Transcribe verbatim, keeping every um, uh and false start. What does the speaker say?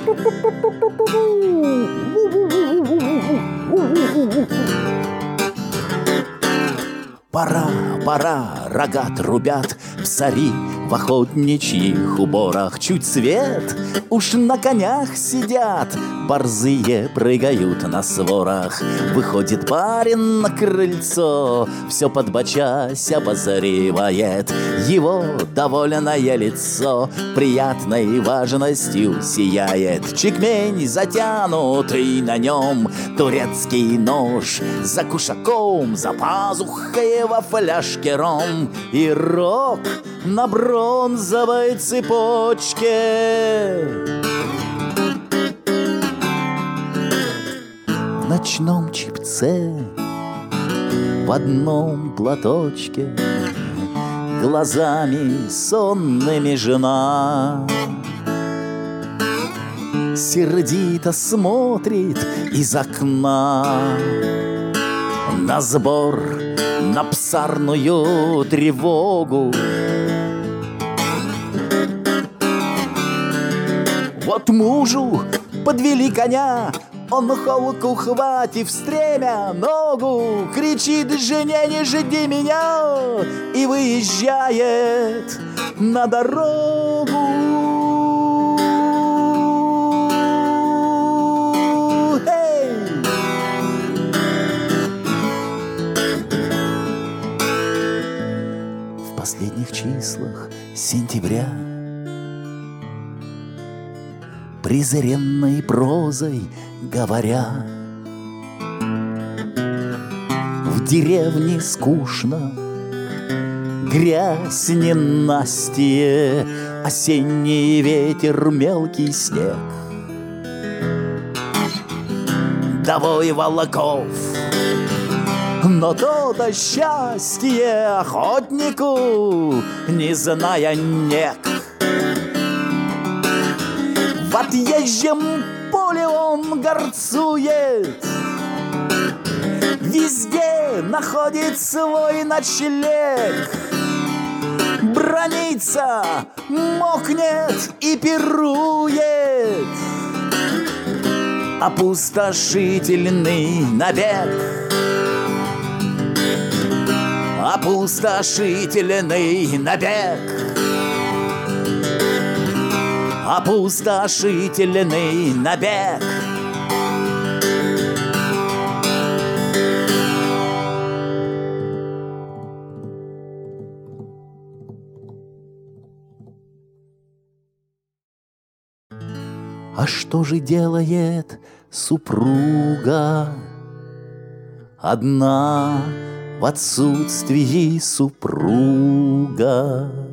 Пора, пора, рога трубят, псари в охотничьих уборах. Чуть свет, уж на конях сидят, борзые прыгают на сворах. Выходит парень на крыльцо, все подбочась обозревает. Его довольное лицо приятной важностью сияет. Чекмень затянутый на нем, турецкий нож за кушаком, за пазухой во фляжке ром и рог на бронзовой цепочке. В ночном чепце, в одном платочке, глазами сонными жена сердито смотрит из окна на сбор, на псарную тревогу. Вот мужу подвели коня, он холку хватив стремя ногу, кричит жене: не жди меня, и выезжает на дорогу. В последних числах сентября презренной прозой говоря, в деревне скучно, грязь ненастье, осенний ветер, мелкий снег. Довой волоков, но то-то счастье охотнику, не зная нег. В отъезжем поле он горцует, везде находит свой ночлег. Бранится, мокнет и пирует, опустошительный набег. Опустошительный набег. Опустошительный набег. А что же делает супруга одна в отсутствии супруга?